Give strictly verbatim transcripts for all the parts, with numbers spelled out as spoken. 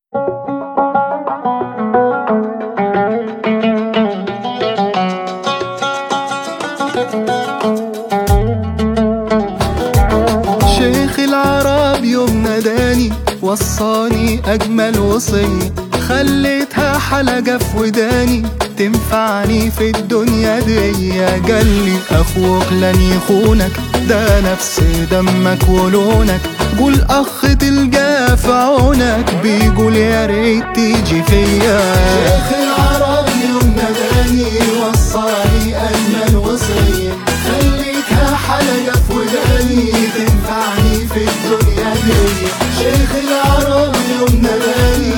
شيخ العرب يوم ناداني وصاني أجمل وصية، خليتها حلقة في وداني تنفعني في الدنيا دي. قالي أخوك لن يخونك، ده نفس دمك ولونك، قول أخ تلقاه في عونك، بيقول يا ريت تيجي فيا. شيخ العرب يوم ناداني وصاني أجمل وصية، خليتها حلقة في وداني تنفعني في الدنيا دي. شيخ العرب يوم ناداني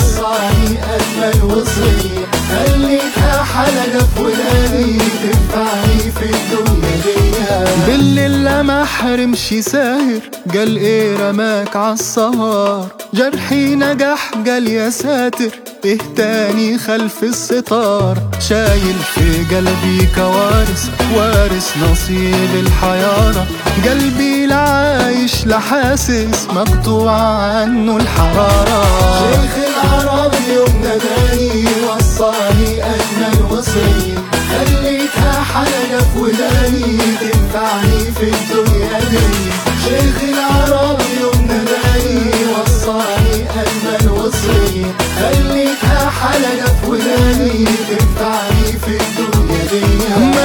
وصاني أجمل وصية، خليتها حلقة في وداني تنفعني في الدنيا دي. بالليل لما حرمش ساهر، قال ايه رماك عالسهر، جرحي نجح قال يا ساتر، ايه تاني خلف الستار، شايل في قلبي كوارث وارث نصيب الحيارة، قلبي لا عايش لا حاسس مقطوع عنه الحرارة. شيخ العرب يوم ناداني وصاني أجمل وصية، خليتها حلقة في وداني تنفعني في الدنيا دي. شيخ العرب يوم ناداني وصاني أجمل وصية، خليتها حلقة في وداني تنفعني في الدنيا دي.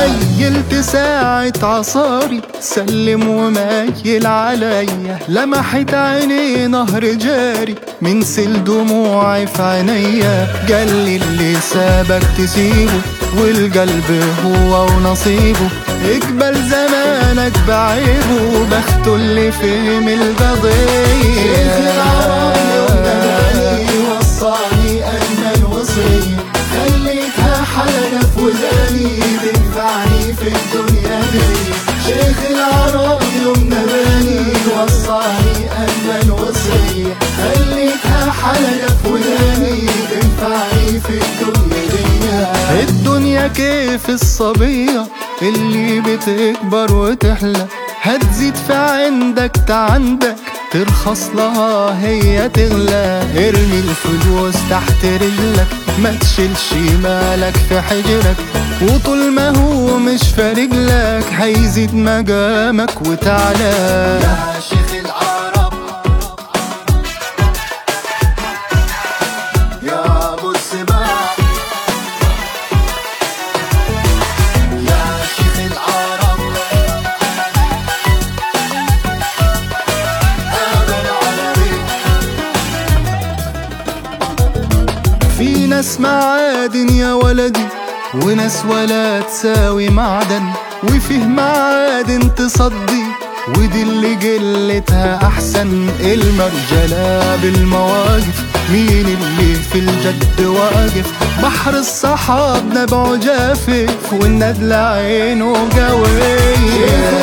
ميلت ساعة عصاري سلم وميل عليا، لمحت عيني نهر جاري من سيل دموعي في عينيا، قال لي اللي سابك تسيبه والقلب هو ونصيبه، اقبل زمانك بعيبه، بخته اللي فهم القضية. شيخ العرب يوم ناداني وصاني أجمل وصية، خليتها حلقة في وداني تنفعني في الدنيا دي. شيخ العرب يوم ناداني وصاني أجمل وصية، خليتها حلقة في وداني تنفعني في الدنيا دي. الدنيا كيف الصبية اللي بتكبر وتحلى، هتزيد في عندك تعندك، ترخص لها هي تغلى، ارمي الفلوس تحت رجلك، ما تشيلش مالك في حجرك، وطول ما هو مش فارق لك هيزيد مقامك وتعلى. يا شيخ العرب يا ابو السباع، يا شيخ العرب انا العربي. في ناس معادن يا ولدي، وناس ولا تساوي معدن، وفيه معادن تصدي ودي اللي قلتها احسن، المرجلة بالمواقف مين اللي في الجد واقف، بحر الصحاب نبعه جافف والندل عينه قوية.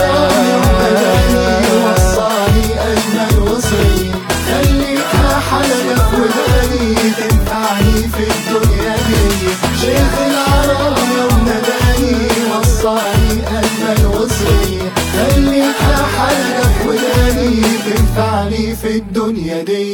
وصاني أجمل وصية، خليتها حلقة في وداني تنفعني في الدنيا دي. شيخ العرب يوم ناداني وصاني أجمل وصية، خليتها حلقة في وداني تنفعني في الدنيا دي.